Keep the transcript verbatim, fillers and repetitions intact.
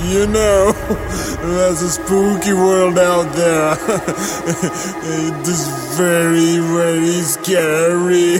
You know, there's a spooky world out there. It is very, very scary.